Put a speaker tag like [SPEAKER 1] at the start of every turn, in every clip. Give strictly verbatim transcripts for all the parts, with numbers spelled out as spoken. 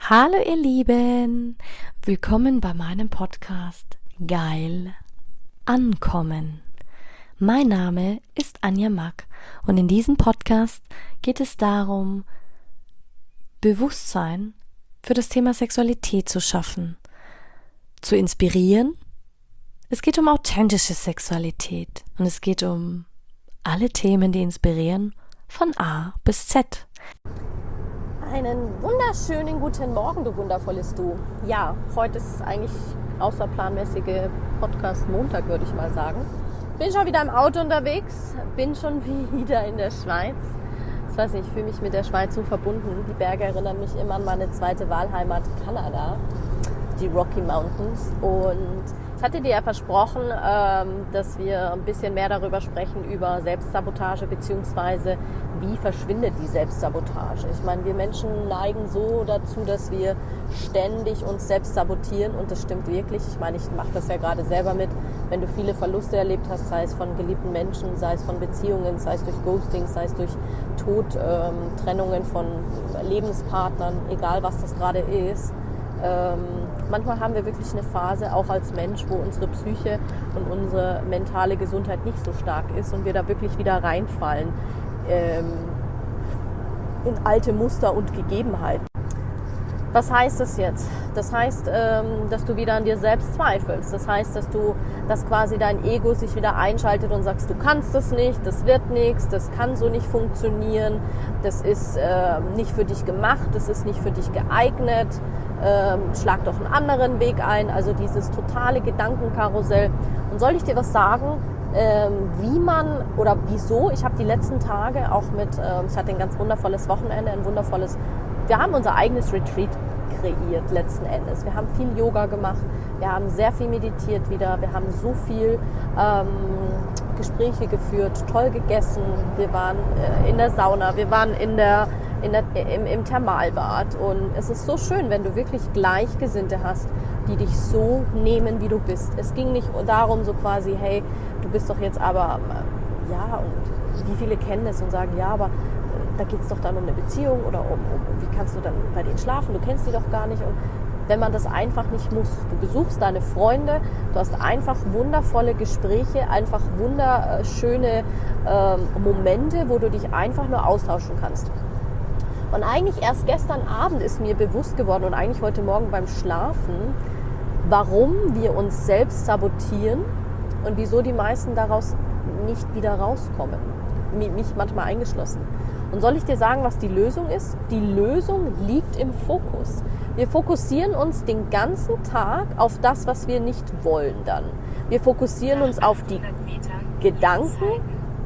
[SPEAKER 1] Hallo ihr Lieben, willkommen bei meinem Podcast Geil Ankommen. Mein Name ist Anja Mack und in diesem Podcast geht es darum, Bewusstsein für das Thema Sexualität zu schaffen, zu inspirieren. Es geht um authentische Sexualität und es geht um alle Themen, die inspirieren, von A bis Z.
[SPEAKER 2] Einen wunderschönen guten Morgen, du wundervolles Du. Ja, heute ist eigentlich außerplanmäßige Podcast-Montag, würde ich mal sagen. Bin schon wieder im Auto unterwegs, bin schon wieder in der Schweiz. Ich weiß nicht, ich fühle mich mit der Schweiz so verbunden. Die Berge erinnern mich immer an meine zweite Wahlheimat Kanada, die Rocky Mountains. Und ich hatte dir ja versprochen, dass wir ein bisschen mehr darüber sprechen, über Selbstsabotage, beziehungsweise wie verschwindet die Selbstsabotage. Ich meine, wir Menschen neigen so dazu, dass wir ständig uns selbst sabotieren und das stimmt wirklich. Ich meine, ich mache das ja gerade selber mit. Wenn du viele Verluste erlebt hast, sei es von geliebten Menschen, sei es von Beziehungen, sei es durch Ghosting, sei es durch Tod, ähm, Trennungen von Lebenspartnern, egal was das gerade ist. Ähm, manchmal haben wir wirklich eine Phase, auch als Mensch, wo unsere Psyche und unsere mentale Gesundheit nicht so stark ist und wir da wirklich wieder reinfallen ähm, in alte Muster und Gegebenheiten. Was heißt das jetzt? Das heißt, ähm, dass du wieder an dir selbst zweifelst. Das heißt, dass du, dass quasi dein Ego sich wieder einschaltet und sagst, du kannst das nicht, das wird nichts, das kann so nicht funktionieren, das ist äh, nicht für dich gemacht, das ist nicht für dich geeignet. Ähm, schlag doch einen anderen Weg ein, also dieses totale Gedankenkarussell. Und soll ich dir was sagen, ähm, wie man oder wieso, ich habe die letzten Tage auch mit, ähm, ich hatte ein ganz wundervolles Wochenende, ein wundervolles, wir haben unser eigenes Retreat kreiert letzten Endes. Wir haben viel Yoga gemacht, wir haben sehr viel meditiert wieder, wir haben so viel ähm, Gespräche geführt, toll gegessen, wir waren äh, in der Sauna, wir waren in der In der, im, im Thermalbad und es ist so schön, wenn du wirklich Gleichgesinnte hast, die dich so nehmen, wie du bist. Es ging nicht darum, so quasi, hey, du bist doch jetzt aber, ja, und wie viele kennen es und sagen, ja, aber da geht es doch dann um eine Beziehung oder um, um, wie kannst du dann bei denen schlafen, du kennst die doch gar nicht. Und wenn man das einfach nicht muss, du besuchst deine Freunde, du hast einfach wundervolle Gespräche, einfach wunderschöne äh, Momente, wo du dich einfach nur austauschen kannst. Und eigentlich erst gestern Abend ist mir bewusst geworden und eigentlich heute Morgen beim Schlafen, warum wir uns selbst sabotieren und wieso die meisten daraus nicht wieder rauskommen. Mich manchmal eingeschlossen. Und soll ich dir sagen, was die Lösung ist? Die Lösung liegt im Fokus. Wir fokussieren uns den ganzen Tag auf das, was wir nicht wollen dann. Wir fokussieren uns auf die Gedanken,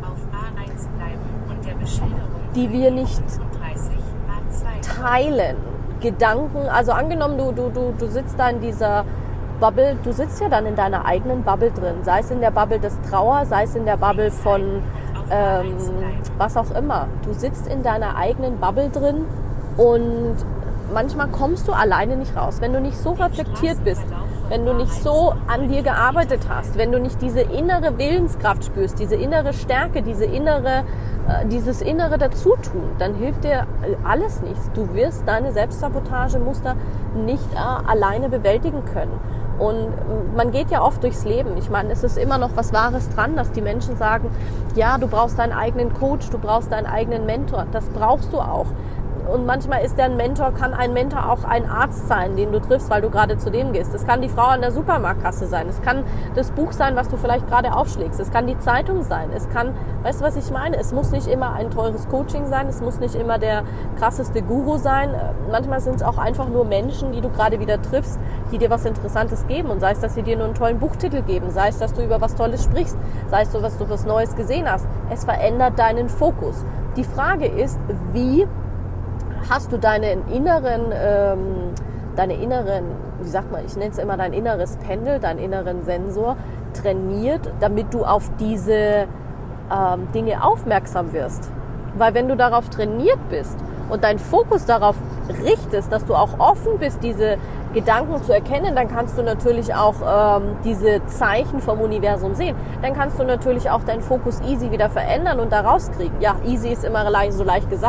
[SPEAKER 2] die wir nicht teilen. Gedanken, also angenommen, du, du, du, du sitzt da in dieser Bubble, du sitzt ja dann in deiner eigenen Bubble drin, sei es in der Bubble des Trauer, sei es in der Bubble von ähm, was auch immer. Du sitzt in deiner eigenen Bubble drin und manchmal kommst du alleine nicht raus, wenn du nicht so reflektiert bist, wenn du nicht so an dir gearbeitet hast, wenn du nicht diese innere Willenskraft spürst, diese innere Stärke, diese innere, äh, dieses innere Dazutun, dann hilft dir alles nichts. Du wirst deine Selbstsabotagemuster nicht äh, alleine bewältigen können. Und man geht ja oft durchs Leben. Ich meine, es ist immer noch was Wahres dran, dass die Menschen sagen, ja, du brauchst deinen eigenen Coach, du brauchst deinen eigenen Mentor. Das brauchst du auch. Und manchmal ist der Mentor, kann ein Mentor auch ein Arzt sein, den du triffst, weil du gerade zu dem gehst. Es kann die Frau an der Supermarktkasse sein. Es kann das Buch sein, was du vielleicht gerade aufschlägst. Es kann die Zeitung sein. Es kann, weißt du, was ich meine? Es muss nicht immer ein teures Coaching sein. Es muss nicht immer der krasseste Guru sein. Manchmal sind es auch einfach nur Menschen, die du gerade wieder triffst, die dir was Interessantes geben. Und sei es, dass sie dir nur einen tollen Buchtitel geben. Sei es, dass du über was Tolles sprichst. Sei es, dass du was Neues gesehen hast. Es verändert deinen Fokus. Die Frage ist, wie hast du deinen inneren, ähm, deine inneren, wie sagt man, ich nenne es immer dein inneres Pendel, deinen inneren Sensor trainiert, damit du auf diese ähm, Dinge aufmerksam wirst. Weil wenn du darauf trainiert bist und deinen Fokus darauf richtest, dass du auch offen bist, diese Gedanken zu erkennen, dann kannst du natürlich auch ähm, diese Zeichen vom Universum sehen. Dann kannst du natürlich auch deinen Fokus easy wieder verändern und da rauskriegen. Ja, easy ist immer leicht, so leicht gesagt.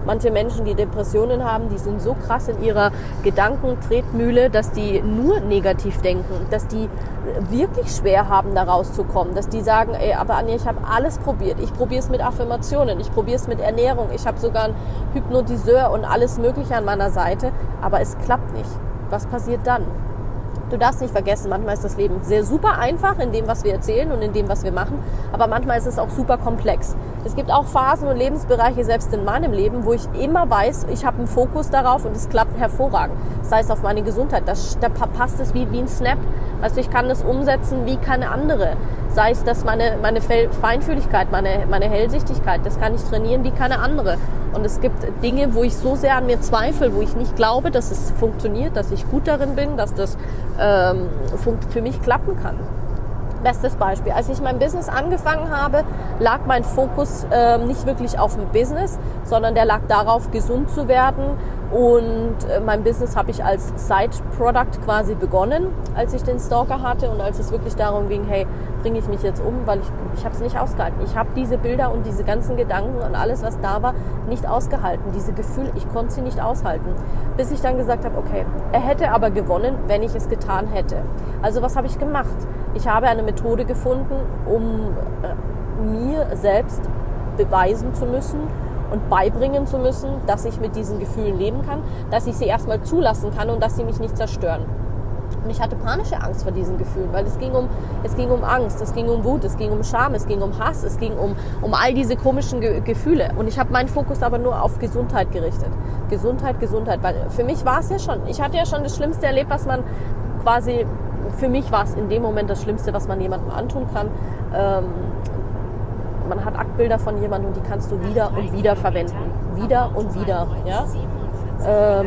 [SPEAKER 2] Manche Menschen, die Depressionen haben, die sind so krass in ihrer Gedankentretmühle, dass die nur negativ denken, dass die wirklich schwer haben, da rauszukommen, dass die sagen, ey, aber Anja, ich habe alles probiert. Ich probiere es mit Affirmationen, ich probiere es mit Ernährung, ich habe sogar einen Hypnotiseur und alles Mögliche an meiner Seite, aber es klappt nicht. Was passiert dann? Du darfst nicht vergessen, manchmal ist das Leben sehr super einfach in dem, was wir erzählen und in dem, was wir machen, aber manchmal ist es auch super komplex. Es gibt auch Phasen und Lebensbereiche, selbst in meinem Leben, wo ich immer weiß, ich habe einen Fokus darauf und es klappt hervorragend. Sei es auf meine Gesundheit, das, da passt es wie, wie ein Snap. Also ich kann das umsetzen wie keine andere. Sei es, dass meine, meine Feinfühligkeit, meine, meine Hellsichtigkeit, das kann ich trainieren wie keine andere. Und es gibt Dinge, wo ich so sehr an mir zweifle, wo ich nicht glaube, dass es funktioniert, dass ich gut darin bin, dass das ähm, für mich klappen kann. Bestes Beispiel. Als ich mein Business angefangen habe, lag mein Fokus äh, nicht wirklich auf dem Business, sondern der lag darauf, gesund zu werden. Und äh, mein Business habe ich als Side-Product quasi begonnen, als ich den Stalker hatte und als es wirklich darum ging, hey, bringe ich mich jetzt um, weil ich, ich habe es nicht ausgehalten. Ich habe diese Bilder und diese ganzen Gedanken und alles, was da war, nicht ausgehalten. Diese Gefühle, ich konnte sie nicht aushalten. Bis ich dann gesagt habe, okay, er hätte aber gewonnen, wenn ich es getan hätte. Also was habe ich gemacht? Ich habe eine Methode gefunden, um äh, mir selbst beweisen zu müssen und beibringen zu müssen, dass ich mit diesen Gefühlen leben kann, dass ich sie erstmal zulassen kann und dass sie mich nicht zerstören. Und ich hatte panische Angst vor diesen Gefühlen, weil es ging um, es ging um Angst, es ging um Wut, es ging um Scham, es ging um Hass, es ging um, um all diese komischen Ge- Gefühle. Und ich habe meinen Fokus aber nur auf Gesundheit gerichtet. Gesundheit, Gesundheit, weil für mich war es ja schon, ich hatte ja schon das Schlimmste erlebt, was man quasi, für mich war es in dem Moment das Schlimmste, was man jemandem antun kann. Ähm, man hat Aktbilder von jemandem und die kannst du wieder und wieder verwenden. Wieder und wieder. Ja? Ähm,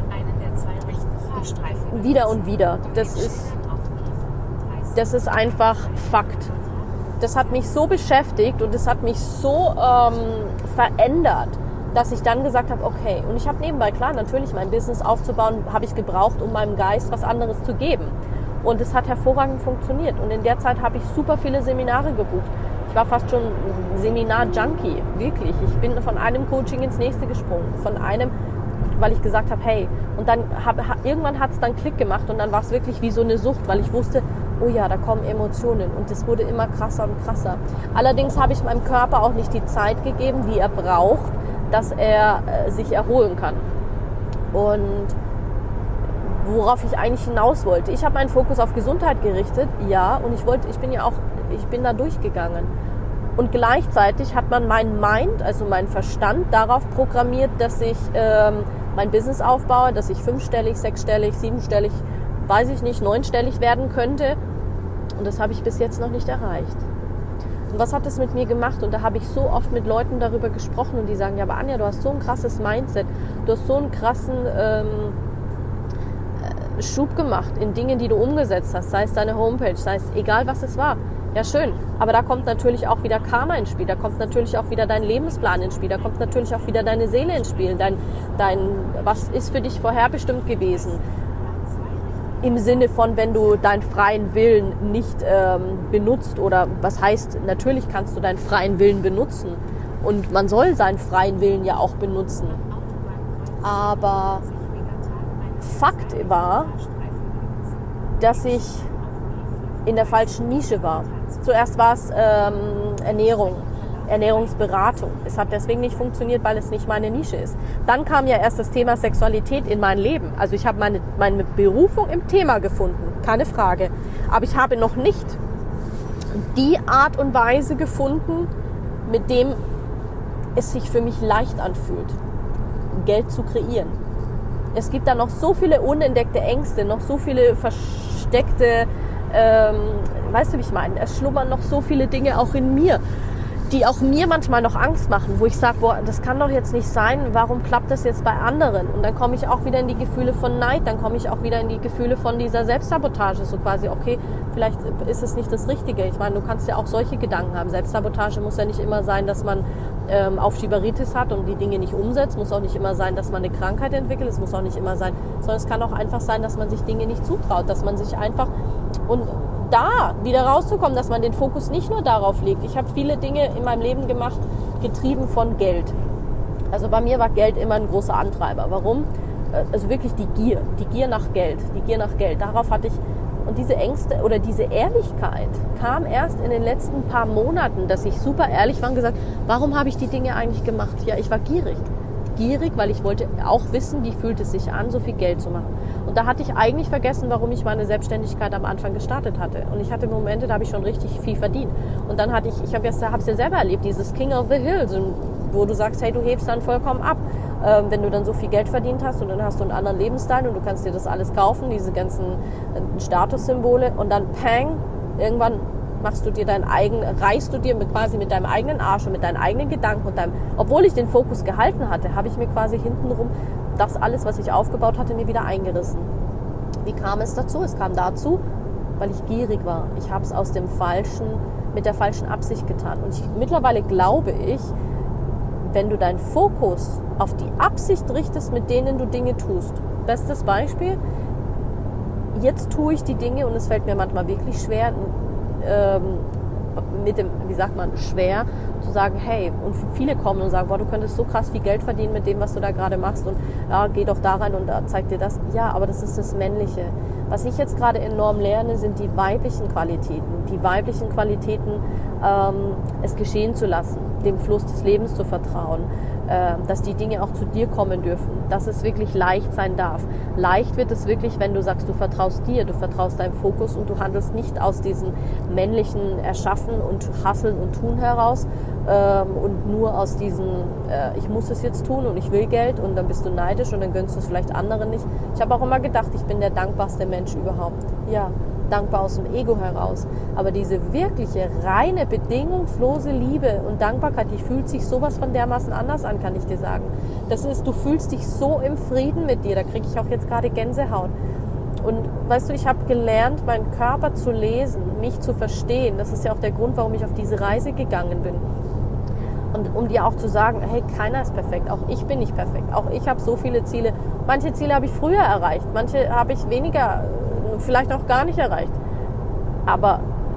[SPEAKER 2] wieder und wieder. Das ist, das ist einfach Fakt. Das hat mich so beschäftigt und das hat mich so ähm, verändert, dass ich dann gesagt habe, okay, und ich habe nebenbei, klar, natürlich mein Business aufzubauen, habe ich gebraucht, um meinem Geist was anderes zu geben. Und es hat hervorragend funktioniert. Und in der Zeit habe ich super viele Seminare gebucht. Ich war fast schon Seminar-Junkie, wirklich. Ich bin von einem Coaching ins nächste gesprungen, von einem, weil ich gesagt habe, hey, und dann hab, irgendwann hat es dann Klick gemacht und dann war es wirklich wie so eine Sucht, weil ich wusste, oh ja, da kommen Emotionen und es wurde immer krasser und krasser. Allerdings habe ich meinem Körper auch nicht die Zeit gegeben, die er braucht, dass er äh, sich erholen kann. Und worauf ich eigentlich hinaus wollte. Ich habe meinen Fokus auf Gesundheit gerichtet, ja, und ich wollte, ich bin ja auch, ich bin da durchgegangen. Und gleichzeitig hat man meinen Mind, also meinen Verstand, darauf programmiert, dass ich ähm, mein Business aufbaue, dass ich fünfstellig, sechsstellig, siebenstellig, weiß ich nicht, neunstellig werden könnte. Und das habe ich bis jetzt noch nicht erreicht. Und was hat das mit mir gemacht? Und da habe ich so oft mit Leuten darüber gesprochen und die sagen, ja, aber Anja, du hast so ein krasses Mindset, du hast so einen krassen ähm, Schub gemacht in Dingen, die du umgesetzt hast, sei es deine Homepage, sei es egal, was es war. Ja, schön. Aber da kommt natürlich auch wieder Karma ins Spiel, da kommt natürlich auch wieder dein Lebensplan ins Spiel, da kommt natürlich auch wieder deine Seele ins Spiel, dein, dein, was ist für dich vorherbestimmt gewesen. Im Sinne von, wenn du deinen freien Willen nicht ähm, benutzt oder was heißt, natürlich kannst du deinen freien Willen benutzen und man soll seinen freien Willen ja auch benutzen. Aber Fakt war, dass ich in der falschen Nische war. Zuerst war es ähm, Ernährung, Ernährungsberatung. Es hat deswegen nicht funktioniert, weil es nicht meine Nische ist. Dann kam ja erst das Thema Sexualität in mein Leben. Also ich habe meine, meine Berufung im Thema gefunden, keine Frage. Aber ich habe noch nicht die Art und Weise gefunden, mit dem es sich für mich leicht anfühlt, Geld zu kreieren. Es gibt da noch so viele unentdeckte Ängste, noch so viele versteckte, ähm, weißt du, wie ich meine? Es schlummern noch so viele Dinge auch in mir, die auch mir manchmal noch Angst machen, wo ich sage, boah, das kann doch jetzt nicht sein, warum klappt das jetzt bei anderen? Und dann komme ich auch wieder in die Gefühle von Neid, dann komme ich auch wieder in die Gefühle von dieser Selbstsabotage, so quasi, okay, vielleicht ist es nicht das Richtige. Ich meine, du kannst ja auch solche Gedanken haben. Selbstsabotage muss ja nicht immer sein, dass man ähm, Aufschieberitis hat und die Dinge nicht umsetzt, muss auch nicht immer sein, dass man eine Krankheit entwickelt, es muss auch nicht immer sein, sondern es kann auch einfach sein, dass man sich Dinge nicht zutraut, dass man sich einfach und da wieder rauszukommen, dass man den Fokus nicht nur darauf legt. Ich habe viele Dinge in meinem Leben gemacht, getrieben von Geld. Also bei mir war Geld immer ein großer Antreiber. Warum? Also wirklich die Gier, die Gier nach Geld, die Gier nach Geld. Darauf hatte ich, und diese Ängste oder diese Ehrlichkeit kam erst in den letzten paar Monaten, dass ich super ehrlich war und gesagt, warum habe ich die Dinge eigentlich gemacht? Ja, ich war gierig. Gierig, weil ich wollte auch wissen, wie fühlt es sich an, so viel Geld zu machen. Und da hatte ich eigentlich vergessen, warum ich meine Selbstständigkeit am Anfang gestartet hatte. Und ich hatte Momente, da habe ich schon richtig viel verdient. Und dann hatte ich, ich habe es ja selber erlebt, dieses King of the Hills, wo du sagst, hey, du hebst dann vollkommen ab. Ähm, wenn du dann so viel Geld verdient hast und dann hast du einen anderen Lebensstil und du kannst dir das alles kaufen, diese ganzen äh, Statussymbole und dann pang, irgendwann machst du dir dein eigen, reißt du dir mit, quasi mit deinem eigenen Arsch und mit deinen eigenen Gedanken und deinem, obwohl ich den Fokus gehalten hatte, habe ich mir quasi hintenrum das alles, was ich aufgebaut hatte, mir wieder eingerissen. Wie kam es dazu? Es kam dazu, weil ich gierig war. Ich habe es aus dem falschen, mit der falschen Absicht getan. Und ich, mittlerweile glaube ich, wenn du deinen Fokus auf die Absicht richtest, mit denen du Dinge tust. Bestes Beispiel, jetzt tue ich die Dinge und es fällt mir manchmal wirklich schwer, ähm, mit dem, wie sagt man, schwer zu sagen, hey, und viele kommen und sagen, boah, du könntest so krass viel Geld verdienen mit dem, was du da gerade machst und ja, geh doch da rein und da zeig dir das. Ja, aber das ist das Männliche. Was ich jetzt gerade enorm lerne, sind die weiblichen Qualitäten. Die weiblichen Qualitäten, ähm, es geschehen zu lassen, dem Fluss des Lebens zu vertrauen, äh, dass die Dinge auch zu dir kommen dürfen, dass es wirklich leicht sein darf. Leicht wird es wirklich, wenn du sagst, du vertraust dir, du vertraust deinem Fokus und du handelst nicht aus diesem männlichen Erschaffen und Hasseln und Tun heraus ähm, und nur aus diesem, äh, ich muss es jetzt tun und ich will Geld und dann bist du neidisch und dann gönnst du es vielleicht anderen nicht. Ich habe auch immer gedacht, ich bin der dankbarste Mensch überhaupt. Ja, dankbar aus dem Ego heraus. Aber diese wirkliche, reine, bedingungslose Liebe und Dankbarkeit, die fühlt sich sowas von dermaßen anders an, kann ich dir sagen. Das ist, du fühlst dich so im Frieden mit dir, da kriege ich auch jetzt gerade Gänsehaut. Und weißt du, ich habe gelernt, meinen Körper zu lesen, mich zu verstehen. Das ist ja auch der Grund, warum ich auf diese Reise gegangen bin. Und um dir auch zu sagen, hey, keiner ist perfekt, auch ich bin nicht perfekt, auch ich habe so viele Ziele. Manche Ziele habe ich früher erreicht, manche habe ich weniger, vielleicht auch gar nicht erreicht. Aber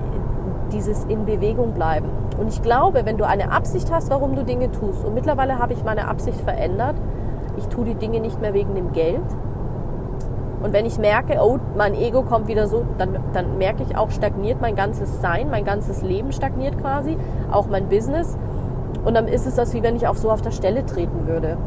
[SPEAKER 2] dieses in Bewegung bleiben. Und ich glaube, wenn du eine Absicht hast, warum du Dinge tust, und mittlerweile habe ich meine Absicht verändert, ich tue die Dinge nicht mehr wegen dem Geld. Und wenn ich merke, oh, mein Ego kommt wieder so, dann, dann merke ich auch, stagniert mein ganzes Sein, mein ganzes Leben stagniert quasi, auch mein Business. Und dann ist es das, wie wenn ich auf so auf der Stelle treten würde.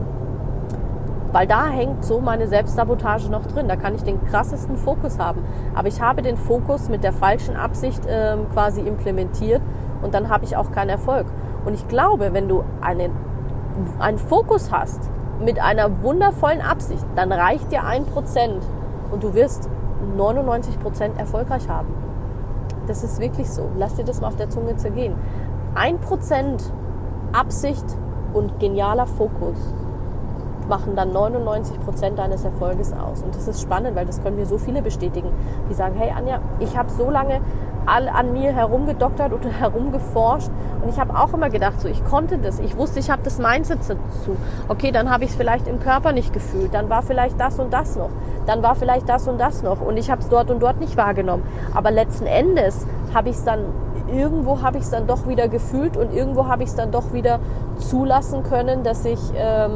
[SPEAKER 2] Weil da hängt so meine Selbstsabotage noch drin. Da kann ich den krassesten Fokus haben. Aber ich habe den Fokus mit der falschen Absicht ähm, quasi implementiert und dann habe ich auch keinen Erfolg. Und ich glaube, wenn du einen, einen Fokus hast mit einer wundervollen Absicht, dann reicht dir ein Prozent und du wirst neunundneunzig Prozent erfolgreich haben. Das ist wirklich so. Lass dir das mal auf der Zunge zergehen. Ein Prozent Absicht und genialer Fokus machen dann neunundneunzig Prozent deines Erfolges aus. Und das ist spannend, weil das können mir so viele bestätigen, die sagen, hey Anja, ich habe so lange all an mir herumgedoktert und herumgeforscht und ich habe auch immer gedacht, so ich konnte das, ich wusste, ich habe das Mindset dazu. Okay, dann habe ich es vielleicht im Körper nicht gefühlt, dann war vielleicht das und das noch, dann war vielleicht das und das noch und ich habe es dort und dort nicht wahrgenommen. Aber letzten Endes habe ich es dann irgendwo habe ich es dann doch wieder gefühlt und irgendwo habe ich es dann doch wieder zulassen können, dass ich, ähm,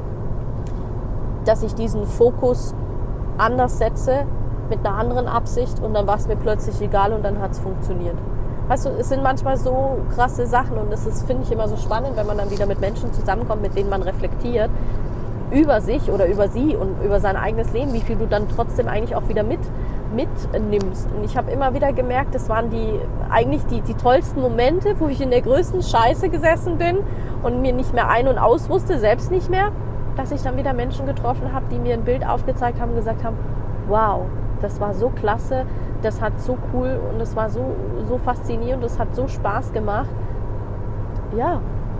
[SPEAKER 2] dass ich diesen Fokus anders setze, mit einer anderen Absicht und dann war es mir plötzlich egal und dann hat es funktioniert. Weißt du, es sind manchmal so krasse Sachen und das ist, finde ich, immer so spannend, wenn man dann wieder mit Menschen zusammenkommt, mit denen man reflektiert über sich oder über sie und über sein eigenes Leben, wie viel du dann trotzdem eigentlich auch wieder mit mitnimmst. Und ich habe immer wieder gemerkt, das waren die eigentlich die, die tollsten Momente, wo ich in der größten Scheiße gesessen bin und mir nicht mehr ein- und aus wusste, selbst nicht mehr, dass ich dann wieder Menschen getroffen habe, die mir ein Bild aufgezeigt haben und gesagt haben, wow, das war so klasse, das hat so cool und es war so, so faszinierend, es hat so Spaß gemacht. Ja.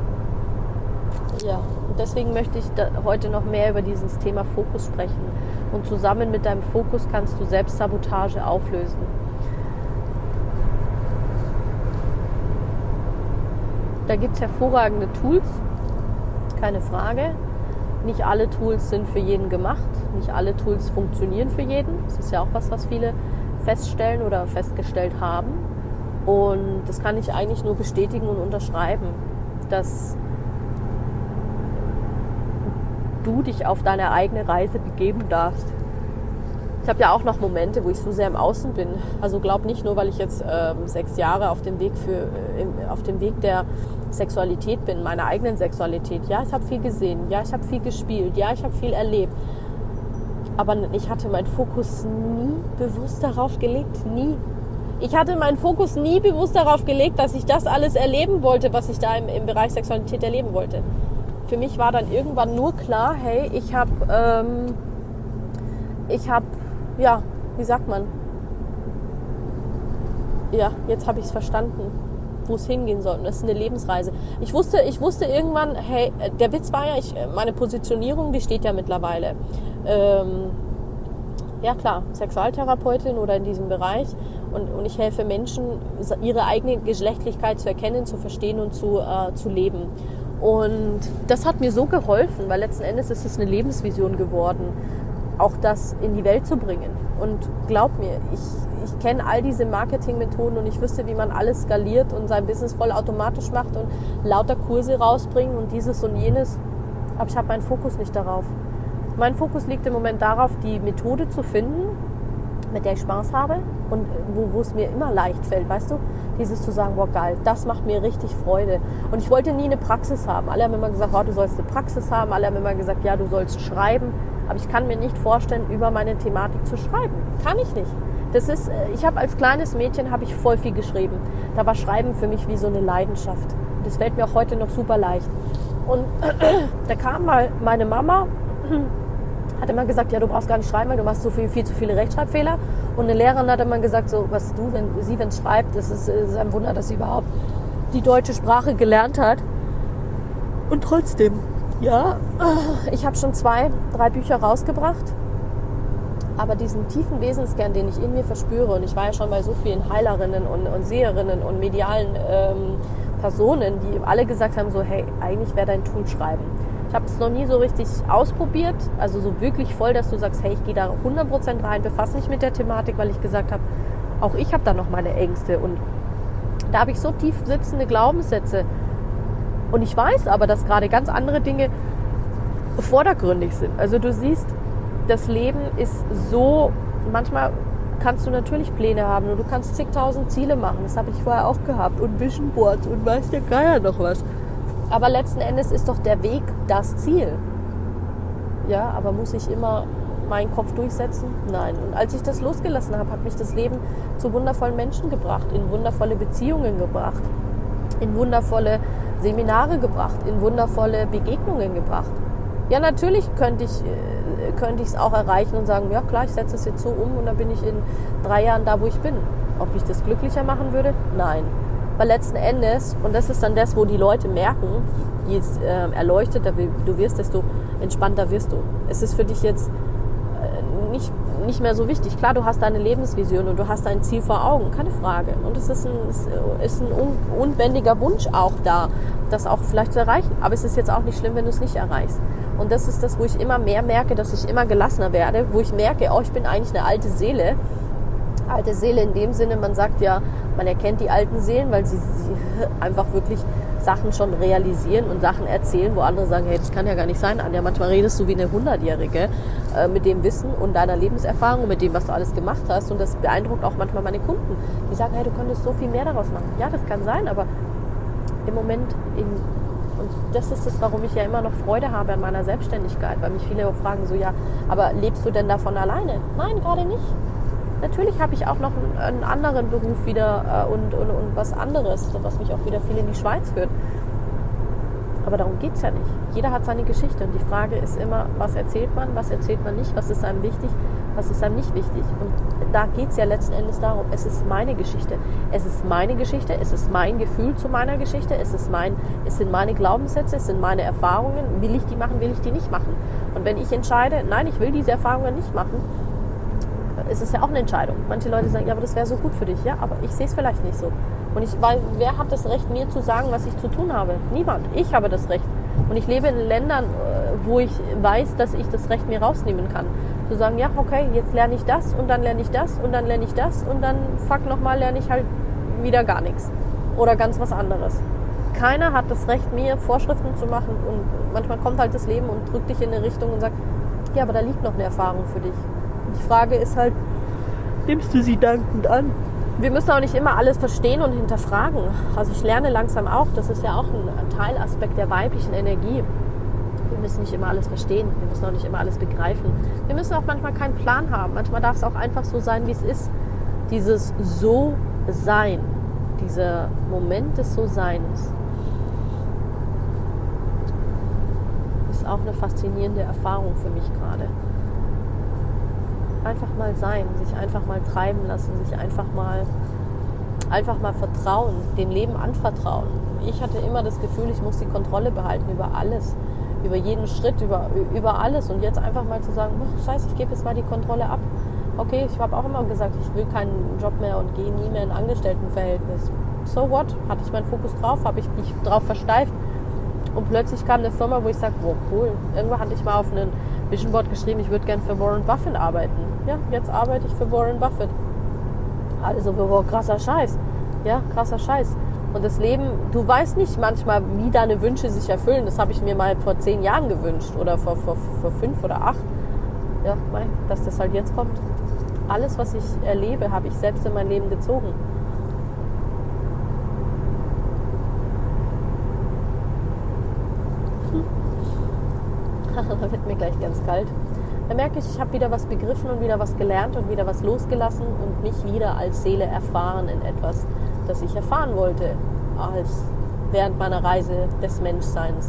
[SPEAKER 2] Ja, und deswegen möchte ich da heute noch mehr über dieses Thema Fokus sprechen. Und zusammen mit deinem Fokus kannst du Selbstsabotage auflösen. Da gibt es hervorragende Tools, keine Frage. Nicht alle Tools sind für jeden gemacht, nicht alle Tools funktionieren für jeden. Das ist ja auch was, was viele feststellen oder festgestellt haben. Und das kann ich eigentlich nur bestätigen und unterschreiben, dass du dich auf deine eigene Reise begeben darfst. Ich habe ja auch noch Momente, wo ich so sehr im Außen bin. Also glaub nicht nur, weil ich jetzt ähm, sechs Jahre auf dem Weg für äh, auf dem Weg der Sexualität bin, meiner eigenen Sexualität. Ja, ich habe viel gesehen. Ja, ich habe viel gespielt. Ja, ich habe viel erlebt. Aber ich hatte meinen Fokus nie bewusst darauf gelegt. Nie. Ich hatte meinen Fokus nie bewusst darauf gelegt, dass ich das alles erleben wollte, was ich da im, im Bereich Sexualität erleben wollte. Für mich war dann irgendwann nur klar, hey, ich habe, ähm, ich habe, ja, wie sagt man? Ja, jetzt habe ich es verstanden, wo es hingehen soll. Und das ist eine Lebensreise. Ich wusste, ich wusste irgendwann, hey, der Witz war ja, ich, meine Positionierung, die steht ja mittlerweile. Ähm, ja klar, Sexualtherapeutin oder in diesem Bereich. Und, und ich helfe Menschen, ihre eigene Geschlechtlichkeit zu erkennen, zu verstehen und zu, äh, zu leben. Und das hat mir so geholfen, weil letzten Endes ist es eine Lebensvision geworden, auch das in die Welt zu bringen. Und glaub mir, ich, ich kenne all diese Marketingmethoden und ich wüsste, wie man alles skaliert und sein Business voll automatisch macht und lauter Kurse rausbringen und dieses und jenes. Aber ich habe meinen Fokus nicht darauf. Mein Fokus liegt im Moment darauf, die Methode zu finden, mit der ich Spaß habe und wo, wo es mir immer leicht fällt, weißt du? Dieses zu sagen, boah geil, das macht mir richtig Freude. Und ich wollte nie eine Praxis haben. Alle haben immer gesagt, oh, du sollst eine Praxis haben. Alle haben immer gesagt, ja, du sollst schreiben. Aber ich kann mir nicht vorstellen, über meine Thematik zu schreiben. Kann ich nicht. Das ist, ich habe als kleines Mädchen habe ich voll viel geschrieben. Da war Schreiben für mich wie so eine Leidenschaft. Das fällt mir auch heute noch super leicht. Und da kam mal meine Mama, hat immer gesagt, ja, du brauchst gar nicht schreiben, weil du machst so viel, viel zu viele Rechtschreibfehler. Und eine Lehrerin hat immer gesagt, so, was du, wenn sie, wenn es schreibt, das ist, ist ein Wunder, dass sie überhaupt die deutsche Sprache gelernt hat. Und trotzdem, ja, ich habe schon zwei, drei Bücher rausgebracht. Aber diesen tiefen Wesenskern, den ich in mir verspüre, und ich war ja schon bei so vielen Heilerinnen und, und Seherinnen und medialen ähm, Personen, die alle gesagt haben, so, hey, eigentlich wäre dein Tool schreiben. Ich habe es noch nie so richtig ausprobiert, also so wirklich voll, dass du sagst, hey, ich gehe da hundert Prozent rein, befasse mich mit der Thematik, weil ich gesagt habe, auch ich habe da noch meine Ängste und da habe ich so tief sitzende Glaubenssätze und ich weiß aber, dass gerade ganz andere Dinge vordergründig sind. Also du siehst, das Leben ist so, manchmal kannst du natürlich Pläne haben und du kannst zigtausend Ziele machen, das habe ich vorher auch gehabt und Vision Boards und weiß der Geier noch was. Aber letzten Endes ist doch der Weg das Ziel. Ja, aber muss ich immer meinen Kopf durchsetzen? Nein. Und als ich das losgelassen habe, hat mich das Leben zu wundervollen Menschen gebracht, in wundervolle Beziehungen gebracht, in wundervolle Seminare gebracht, in wundervolle Begegnungen gebracht. Ja, natürlich könnte ich könnte ich es auch erreichen und sagen, ja klar, ich setze es jetzt so um und dann bin ich in drei Jahren da, wo ich bin. Ob ich das glücklicher machen würde? Nein. Weil letzten Endes, und das ist dann das, wo die Leute merken, je äh, erleuchteter du wirst, desto entspannter wirst du. Es ist für dich jetzt äh, nicht, nicht mehr so wichtig. Klar, du hast deine Lebensvision und du hast dein Ziel vor Augen, keine Frage. Und es ist ein, es ist ein un, unbändiger Wunsch auch da, das auch vielleicht zu erreichen. Aber es ist jetzt auch nicht schlimm, wenn du es nicht erreichst. Und das ist das, wo ich immer mehr merke, dass ich immer gelassener werde, wo ich merke, oh, ich bin eigentlich eine alte Seele. Alte Seele in dem Sinne, man sagt ja, man erkennt die alten Seelen, weil sie, sie einfach wirklich Sachen schon realisieren und Sachen erzählen, wo andere sagen, hey, das kann ja gar nicht sein, Anja, manchmal redest du wie eine hundertjährige äh, mit dem Wissen und deiner Lebenserfahrung und mit dem, was du alles gemacht hast, und das beeindruckt auch manchmal meine Kunden, die sagen, hey, du könntest so viel mehr daraus machen. Ja, das kann sein, aber im Moment, in, und das ist es, warum ich ja immer noch Freude habe an meiner Selbstständigkeit, weil mich viele auch fragen, so, ja, aber lebst du denn davon alleine? Nein, gerade nicht. Natürlich habe ich auch noch einen, einen anderen Beruf wieder äh, und, und, und was anderes, was mich auch wieder viel in die Schweiz führt. Aber darum geht es ja nicht. Jeder hat seine Geschichte und die Frage ist immer, was erzählt man, was erzählt man nicht, was ist einem wichtig, was ist einem nicht wichtig. Und da geht es ja letzten Endes darum, es ist meine Geschichte. Es ist meine Geschichte, es ist mein Gefühl zu meiner Geschichte, es, ist mein, es sind meine Glaubenssätze, es sind meine Erfahrungen. Will ich die machen, will ich die nicht machen? Und wenn ich entscheide, nein, ich will diese Erfahrungen nicht machen, ist es ja auch eine Entscheidung. Manche Leute sagen, ja, aber das wäre so gut für dich. Ja, aber ich sehe es vielleicht nicht so. Und ich, weil, wer hat das Recht, mir zu sagen, was ich zu tun habe? Niemand. Ich habe das Recht. Und ich lebe in Ländern, wo ich weiß, dass ich das Recht mir rausnehmen kann. Zu sagen, ja, okay, jetzt lerne ich das und dann lerne ich das und dann lerne ich das und dann, fuck, nochmal lerne ich halt wieder gar nichts. Oder ganz was anderes. keiner hat das Recht, mir Vorschriften zu machen. Und manchmal kommt halt das Leben und drückt dich in eine Richtung und sagt, ja, aber da liegt noch eine Erfahrung für dich. Und die Frage ist halt, nimmst du sie dankend an? Wir müssen auch nicht immer alles verstehen und hinterfragen. Also ich lerne langsam auch, das ist ja auch ein Teilaspekt der weiblichen Energie. Wir müssen nicht immer alles verstehen, wir müssen auch nicht immer alles begreifen. Wir müssen auch manchmal keinen Plan haben. Manchmal darf es auch einfach so sein, wie es ist. Dieses So-Sein, dieser Moment des So-Seins ist auch eine faszinierende Erfahrung für mich gerade. Einfach mal sein, sich einfach mal treiben lassen, sich einfach mal, einfach mal vertrauen, dem Leben anvertrauen. Ich hatte immer das Gefühl, ich muss die Kontrolle behalten über alles, über jeden Schritt, über, über alles. Und jetzt einfach mal zu sagen, oh, scheiße, ich gebe jetzt mal die Kontrolle ab. Okay, ich habe auch immer gesagt, ich will keinen Job mehr und gehe nie mehr in ein Angestelltenverhältnis. So what? Hatte ich meinen Fokus drauf, habe ich mich drauf versteift. Und plötzlich kam eine Firma, wo ich sage, wow, cool. Irgendwann hatte ich mal auf einen Vision Board geschrieben, ich würde gerne für Warren Buffett arbeiten. Ja, jetzt arbeite ich für Warren Buffett. Also, wow, krasser Scheiß. Ja, krasser Scheiß. Und das Leben, du weißt nicht manchmal, wie deine Wünsche sich erfüllen. Das habe ich mir mal vor zehn Jahren gewünscht oder vor, vor, vor fünf oder acht. Ja, dass das halt jetzt kommt. Alles, was ich erlebe, habe ich selbst in mein Leben gezogen. Da wird mir gleich ganz kalt. Da merke ich, ich habe wieder was begriffen und wieder was gelernt und wieder was losgelassen und mich wieder als Seele erfahren in etwas, das ich erfahren wollte, als während meiner Reise des Menschseins.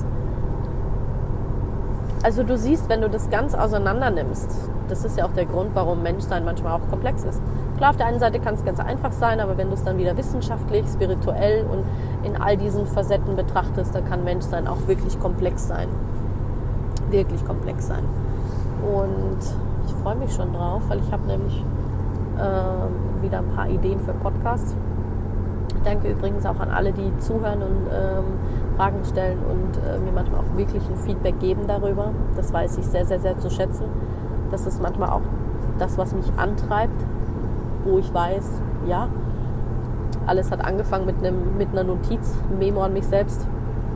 [SPEAKER 2] Also du siehst, wenn du das ganz auseinander nimmst, das ist ja auch der Grund, warum Menschsein manchmal auch komplex ist. Klar, auf der einen Seite kann es ganz einfach sein, aber wenn du es dann wieder wissenschaftlich, spirituell und in all diesen Facetten betrachtest, dann kann Menschsein auch wirklich komplex sein. Wirklich komplex sein. Und ich freue mich schon drauf, weil ich habe nämlich ähm, wieder ein paar Ideen für Podcasts. Ich danke übrigens auch an alle, die zuhören und ähm, Fragen stellen und äh, mir manchmal auch wirklich ein Feedback geben darüber. Das weiß ich sehr, sehr, sehr zu schätzen. Das ist manchmal auch das, was mich antreibt, wo ich weiß, ja, alles hat angefangen mit, einem, mit einer Notiz, ein Memo an mich selbst.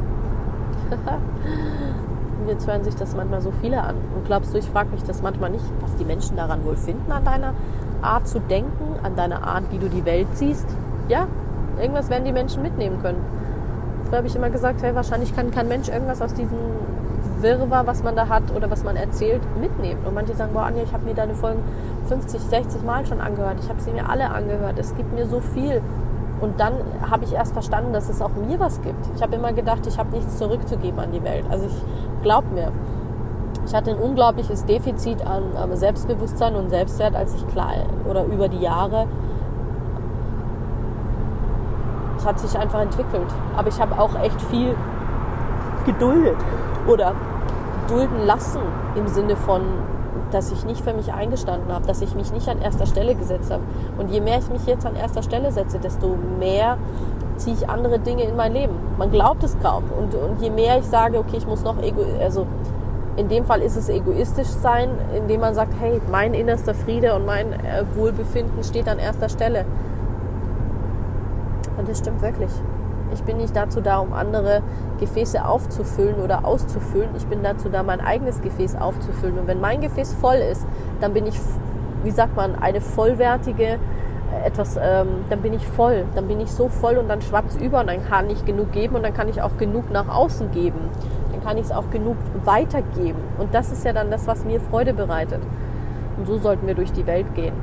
[SPEAKER 2] Jetzt hören sich das manchmal so viele an. Und glaubst du, ich frage mich das manchmal nicht, was die Menschen daran wohl finden, an deiner Art zu denken, an deiner Art, wie du die Welt siehst? Ja, irgendwas werden die Menschen mitnehmen können. Früher habe ich immer gesagt, hey, wahrscheinlich kann kein Mensch irgendwas aus diesem Wirrwarr, was man da hat oder was man erzählt, mitnehmen. Und manche sagen, boah, Anja, ich habe mir deine Folgen fünfzig, sechzig Mal schon angehört. Ich habe sie mir alle angehört. Es gibt mir so viel. Und dann habe ich erst verstanden, dass es auch mir was gibt. Ich habe immer gedacht, ich habe nichts zurückzugeben an die Welt. Also ich glaube mir, ich hatte ein unglaubliches Defizit an ähm, Selbstbewusstsein und Selbstwert, als ich klein oder über die Jahre. Es hat sich einfach entwickelt. Aber ich habe auch echt viel geduldet oder dulden lassen im Sinne von, dass ich nicht für mich eingestanden habe, dass ich mich nicht an erster Stelle gesetzt habe. Und je mehr ich mich jetzt an erster Stelle setze, desto mehr ziehe ich andere Dinge in mein Leben. Man glaubt es kaum. Und, und je mehr ich sage, okay, ich muss noch ego, also in dem Fall ist es egoistisch sein, indem man sagt, hey, mein innerster Friede und mein äh, Wohlbefinden steht an erster Stelle. Und das stimmt wirklich. Ich bin nicht dazu da, um andere Gefäße aufzufüllen oder auszufüllen. Ich bin dazu da, mein eigenes Gefäß aufzufüllen. Und wenn mein Gefäß voll ist, dann bin ich, wie sagt man, eine vollwertige, etwas, ähm, dann bin ich voll. Dann bin ich so voll und dann schwappt es über und dann kann ich genug geben und dann kann ich auch genug nach außen geben. Dann kann ich es auch genug weitergeben. Und das ist ja dann das, was mir Freude bereitet. Und so sollten wir durch die Welt gehen.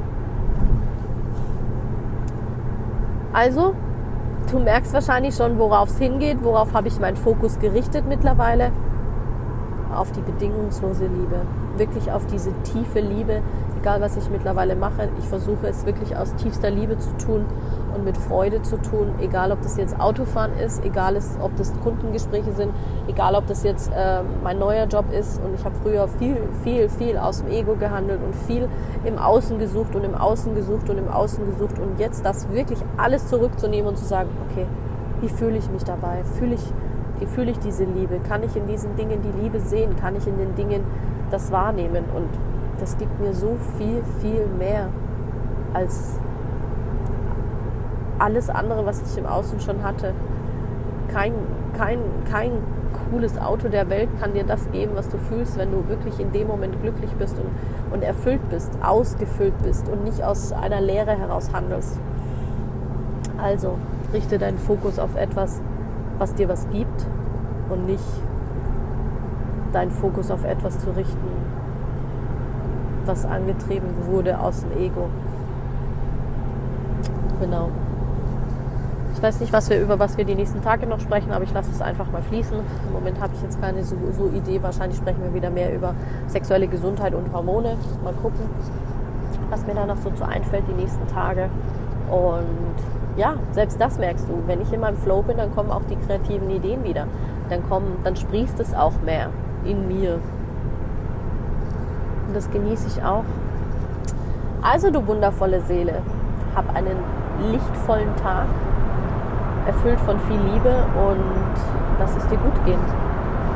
[SPEAKER 2] Also, du merkst wahrscheinlich schon, worauf es hingeht, worauf habe ich meinen Fokus gerichtet mittlerweile. Auf die bedingungslose Liebe, wirklich auf diese tiefe Liebe, egal was ich mittlerweile mache. Ich versuche es wirklich aus tiefster Liebe zu tun und mit Freude zu tun, egal ob das jetzt Autofahren ist, egal ob das Kundengespräche sind, egal ob das jetzt äh, mein neuer Job ist. Und ich habe früher viel, viel, viel aus dem Ego gehandelt und viel im Außen gesucht und im Außen gesucht und im Außen gesucht. Und jetzt das wirklich alles zurückzunehmen und zu sagen, okay, wie fühle ich mich dabei? Fühle ich, wie fühle ich diese Liebe? Kann ich in diesen Dingen die Liebe sehen? Kann ich in den Dingen das wahrnehmen? Und das gibt mir so viel, viel mehr als alles andere, was ich im Außen schon hatte. kein, kein, kein cooles Auto der Welt kann dir das geben, was du fühlst, wenn du wirklich in dem Moment glücklich bist und, und erfüllt bist, ausgefüllt bist und nicht aus einer Leere heraus handelst. Also richte deinen Fokus auf etwas, was dir was gibt und nicht deinen Fokus auf etwas zu richten, was angetrieben wurde aus dem Ego. Genau. Ich weiß nicht, was wir, über was wir die nächsten Tage noch sprechen, aber ich lasse es einfach mal fließen. Im Moment habe ich jetzt keine so, so Idee. Wahrscheinlich sprechen wir wieder mehr über sexuelle Gesundheit und Hormone. Mal gucken, was mir da noch so zu einfällt die nächsten Tage. Und ja, selbst das merkst du. Wenn ich in meinem Flow bin, dann kommen auch die kreativen Ideen wieder. Dann, kommen, dann sprießt es auch mehr in mir. Und das genieße ich auch. Also du wundervolle Seele, hab einen lichtvollen Tag, erfüllt von viel Liebe und lass es dir gut gehen.